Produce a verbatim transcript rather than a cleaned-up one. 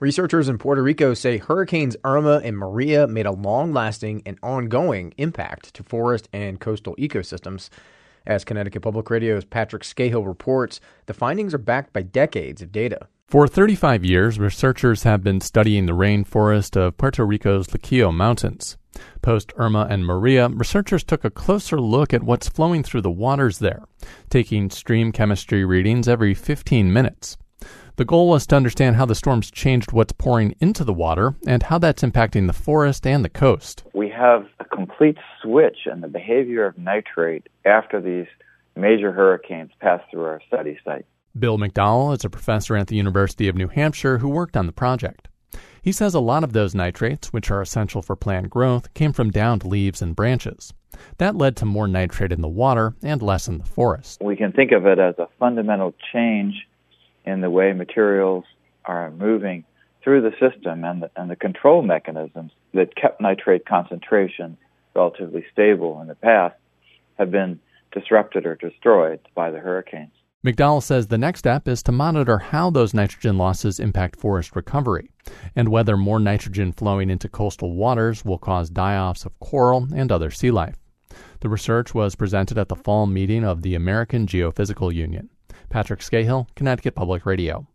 Researchers in Puerto Rico say Hurricanes Irma and Maria made a long-lasting and ongoing impact to forest and coastal ecosystems. As Connecticut Public Radio's Patrick Scahill reports, the findings are backed by decades of data. For thirty-five years, researchers have been studying the rainforest of Puerto Rico's Luquillo Mountains. Post-Irma and Maria, researchers took a closer look at what's flowing through the waters there, taking stream chemistry readings every fifteen minutes. The goal was to understand how the storms changed what's pouring into the water and how that's impacting the forest and the coast. We have a complete switch in the behavior of nitrate after these major hurricanes pass through our study site. Bill McDowell is a professor at the University of New Hampshire who worked on the project. He says a lot of those nitrates, which are essential for plant growth, came from downed leaves and branches. That led to more nitrate in the water and less in the forest. We can think of it as a fundamental change in the way materials are moving through the system, and the, and the control mechanisms that kept nitrate concentration relatively stable in the past have been disrupted or destroyed by the hurricanes. McDowell says the next step is to monitor how those nitrogen losses impact forest recovery and whether more nitrogen flowing into coastal waters will cause die-offs of coral and other sea life. The research was presented at the fall meeting of the American Geophysical Union. Patrick Scahill, Connecticut Public Radio.